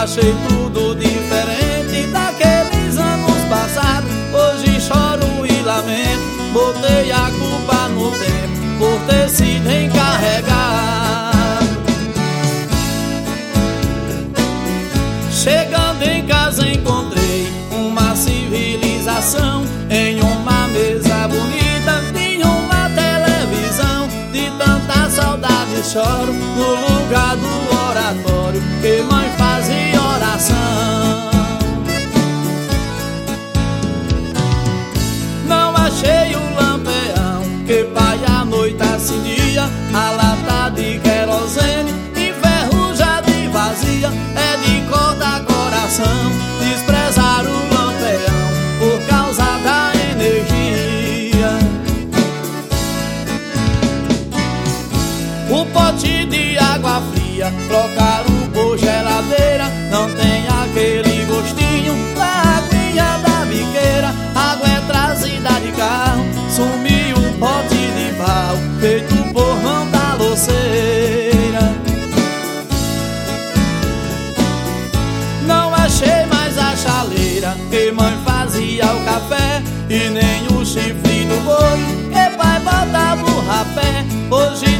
Achei tudo diferente daqueles anos passados. Hoje choro e lamento, botei a culpa no tempo por ter sido encarregado. Chegando em casa encontrei uma civilização. Em uma mesa bonita tinha uma televisão. De tanta saudade choro no lugar do oratório que mãe fazia oração. Não achei o lampião que pai à noite acendia. A lata de querosene enferrujada e vazia. É de cortar coração desprezar o lampião por causa da energia. O pote de água fria trocaram por geladeira. Não tem aquele gostinho da aguinha da biqueira. Água é trazida de carro, sumiu o pote de pau feito por mão da louceira. Não achei mais a chaleira que mãe fazia o café, e nem o chifre do boi que pai botava o rapé. Hoje